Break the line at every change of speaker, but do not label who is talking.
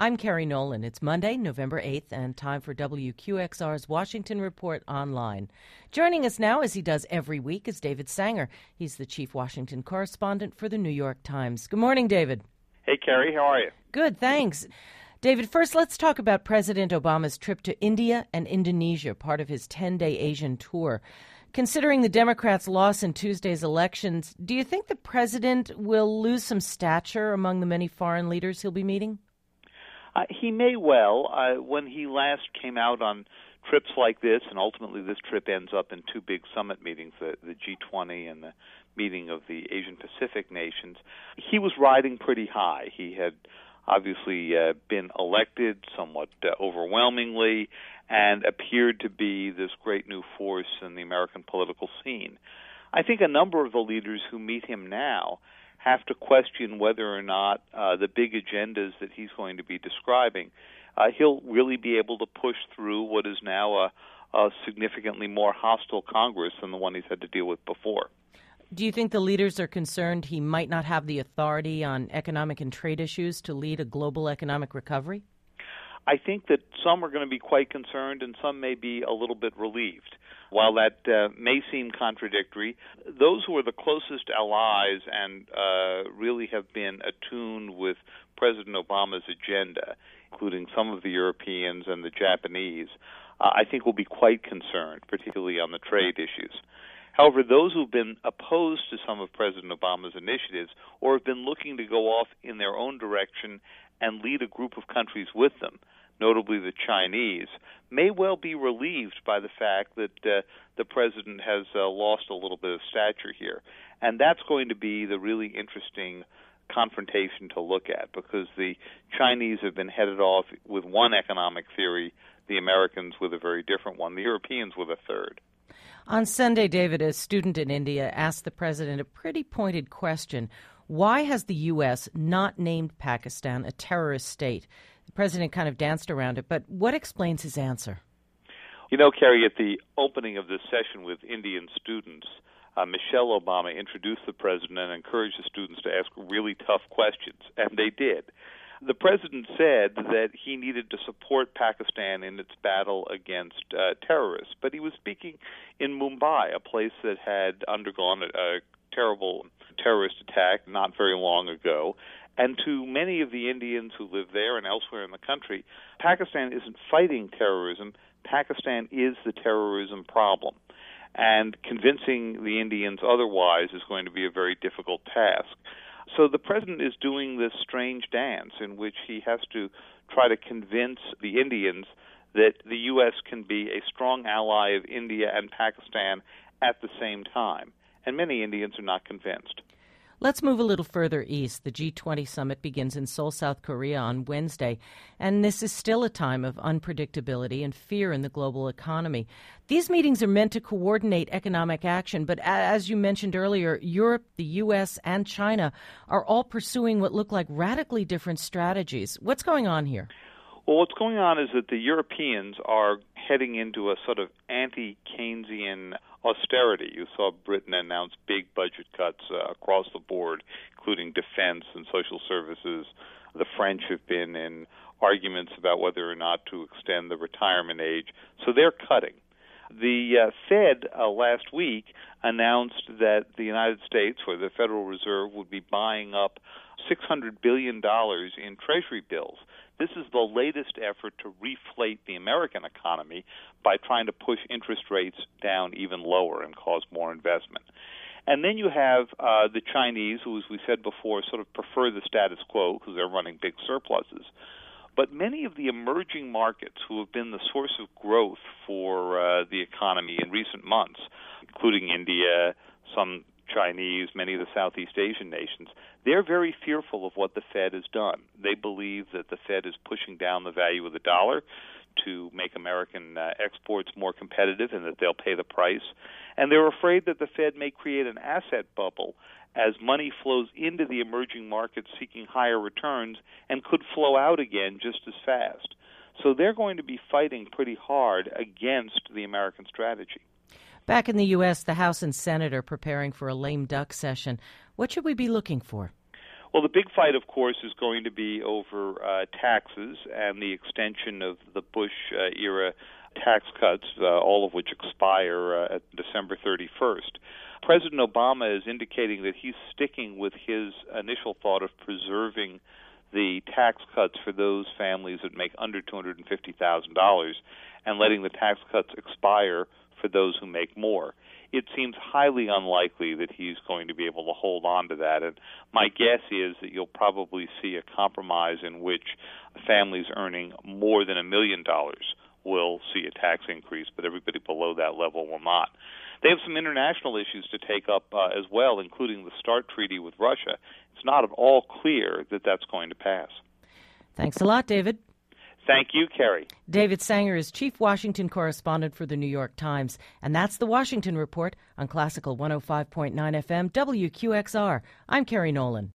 I'm Carrie Nolan. It's Monday, November 8th, and time for WQXR's Washington Report Online. Joining us now, as he does every week, is David Sanger. He's the chief Washington correspondent for the New York Times. Good morning, David.
Hey, Carrie. How are you?
Good, thanks. David, first let's talk about President Obama's trip to India and Indonesia, part of his 10-day Asian tour. Considering the Democrats' loss in Tuesday's elections, do you think the president will lose some stature among the many foreign leaders he'll be meeting?
He may well. When he last came out on trips like this, and ultimately this trip ends up in two big summit meetings, the G20 and the meeting of the Asian Pacific nations, he was riding pretty high. He had obviously been elected somewhat overwhelmingly and appeared to be this great new force in the American political scene. I think a number of the leaders who meet him now have to question whether or not the big agendas that he's going to be describing, he'll really be able to push through what is now a significantly more hostile Congress than the one he's had to deal with before.
Do you think the leaders are concerned he might not have the authority on economic and trade issues to lead a global economic recovery?
I think that some are going to be quite concerned and some may be a little bit relieved. While that may seem contradictory, those who are the closest allies and really have been attuned with President Obama's agenda, including some of the Europeans and the Japanese, I think will be quite concerned, particularly on the trade issues. However, those who've been opposed to some of President Obama's initiatives or have been looking to go off in their own direction and lead a group of countries with them, notably the Chinese, may well be relieved by the fact that the president has lost a little bit of stature here. And that's going to be the really interesting confrontation to look at, because the Chinese have been headed off with one economic theory, the Americans with a very different one, the Europeans with a third.
On Sunday, David, a student in India asked the president a pretty pointed question. Why has the U.S. not named Pakistan a terrorist state? The president kind of danced around it, but what explains his answer?
You know, Carrie, at the opening of this session with Indian students, Michelle Obama introduced the president and encouraged the students to ask really tough questions, and they did. The president said that he needed to support Pakistan in its battle against terrorists, but he was speaking in Mumbai, a place that had undergone a terrible terrorist attack not very long ago. And to many of the Indians who live there and elsewhere in the country, Pakistan isn't fighting terrorism. Pakistan is the terrorism problem. And convincing the Indians otherwise is going to be a very difficult task. So the president is doing this strange dance in which he has to try to convince the Indians that the U.S. can be a strong ally of India and Pakistan at the same time. And many Indians are not convinced.
Let's move a little further east. The G20 summit begins in Seoul, South Korea on Wednesday, and this is still a time of unpredictability and fear in the global economy. These meetings are meant to coordinate economic action, but as you mentioned earlier, Europe, the U.S., and China are all pursuing what look like radically different strategies. What's going on here?
Well, what's going on is that the Europeans are heading into a sort of anti-Keynesian austerity. You saw Britain announce big budget cuts across the board, including defense and social services. The French have been in arguments about whether or not to extend the retirement age. So they're cutting. The Fed last week announced that the United States, or the Federal Reserve, would be buying up $600 billion in Treasury bills. This is the latest effort to reflate the American economy by trying to push interest rates down even lower and cause more investment. And then you have the Chinese, who, as we said before, sort of prefer the status quo because they're running big surpluses. But many of the emerging markets who have been the source of growth for the economy in recent months, including India, some Chinese, many of the Southeast Asian nations, they're very fearful of what the Fed has done. They believe that the Fed is pushing down the value of the dollar to make American exports more competitive and that they'll pay the price. And they're afraid that the Fed may create an asset bubble as money flows into the emerging markets seeking higher returns and could flow out again just as fast. So they're going to be fighting pretty hard against the American strategy.
Back in the U.S., the House and Senate are preparing for a lame duck session. What should we be looking for?
Well, the big fight, of course, is going to be over taxes and the extension of the Bush-era tax cuts, all of which expire at December 31st. President Obama is indicating that he's sticking with his initial thought of preserving the tax cuts for those families that make under $250,000 and letting the tax cuts expire for those who make more. It seems highly unlikely that he's going to be able to hold on to that, and my guess is that you'll probably see a compromise in which families earning more than $1 million will see a tax increase, but everybody below that level will not. They have some international issues to take up as well, including the START treaty with Russia. It's not at all clear that that's going to pass.
Thanks a lot, David.
Thank you, Kerry.
David Sanger is Chief Washington Correspondent for The New York Times. And that's the Washington Report on Classical 105.9 FM WQXR. I'm Kerry Nolan.